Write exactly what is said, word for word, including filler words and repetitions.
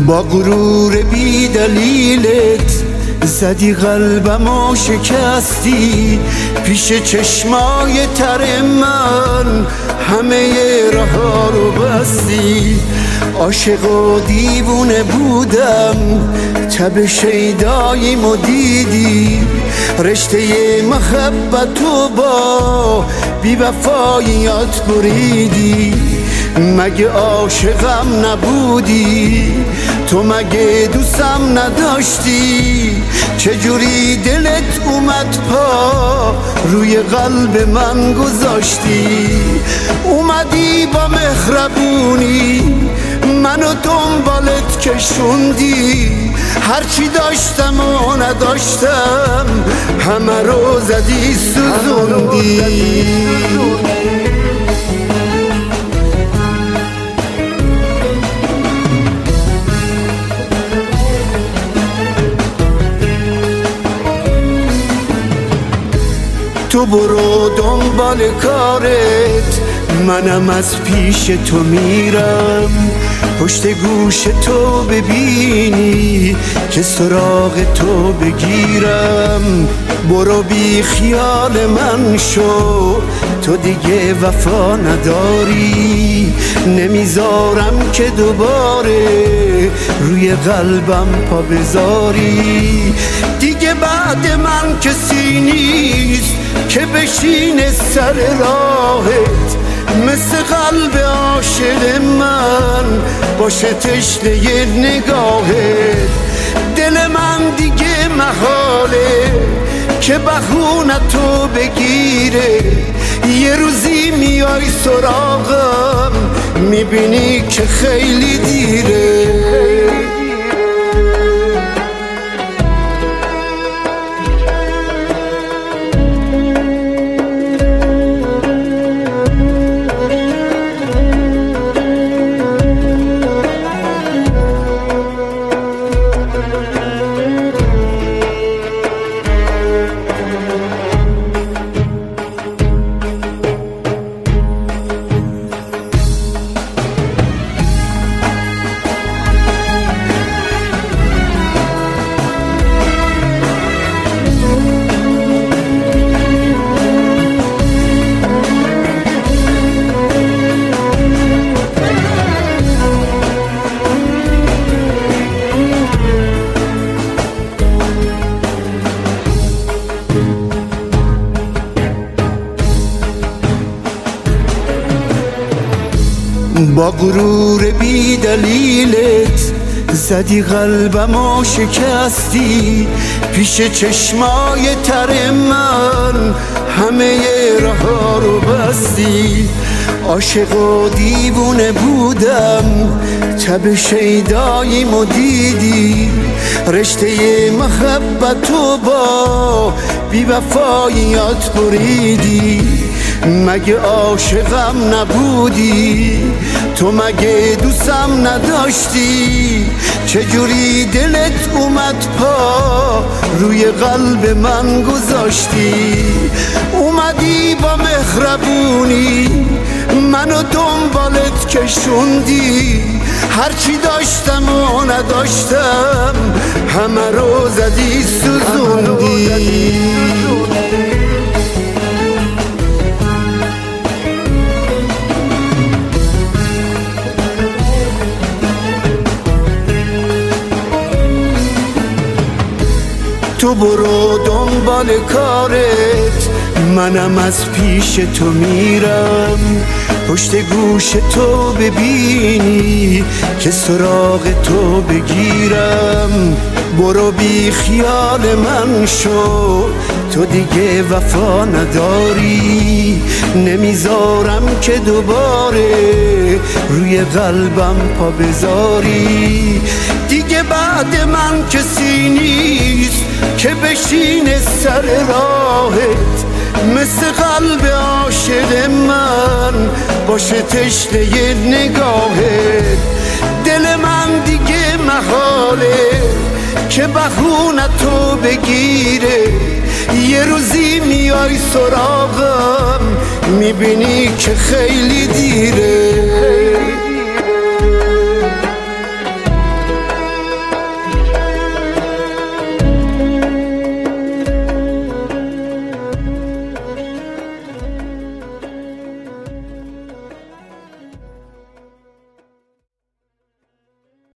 با غرور بی دلیلت زدی قلبمو شکستی، پیش چشمای تر من همه راه رو بستی. عاشق و دیوونه بودم، تب شیداییمو دیدی، رشته محبتو با بی وفاییات بریدی. مگه عاشقم نبودی؟ تو مگه دوستم نداشتی؟ چجوری دلت اومد پا روی قلب من گذاشتی؟ اومدی با مهربونی منو دنبالت کشوندی، هرچی داشتم و نداشتم همه رو زدی سوزوندی. تو برو دنبال کارت، منم از پیش تو میرم، پشت گوش تو ببینی که سراغ تو بگیرم. برو بی خیال من شو، تو دیگه وفا نداری، نمیذارم که دوباره روی قلبم پا بذاری. دیگه بعد من کسی نیست که بشینه سر راهت، مثل قلب عاشق من باشه تشنه نگاهت. دل من دیگه محاله که بخونتو بگیره، یه روزی میای سراغم میبینی که خیلی دیره. با غرور بی دلیلت زدی قلبمو شکستی، پیش چشمای تر من همه راه رو بستی. عاشق و دیوونه بودم، تب شیداییمو دیدی، رشته محبتو با بی وفاییات بریدی. مگه عاشقم نبودی؟ تو مگه دوستم نداشتی؟ چجوری دلت اومد پا روی قلب من گذاشتی؟ اومدی با مهربونی منو دنبالت کشوندی، هرچی داشتم و نداشتم همه رو زدی سوزوندی. تو برو دنبال کارت، منم از پیش تو میرم، پشت گوش تو ببینی که سراغ تو بگیرم. برو بی خیال من شو، تو دیگه وفا نداری، نمیذارم که دوباره روی قلبم پا بذاری. دیگه بعد من کسی نیست که بشینه سر راهت، مثل قلب عاشق من باشه تشنه نگاهت. دل من دیگه محاله که بخونتو بگیره، یه روزی میای سراغم میبینی که خیلی دیره.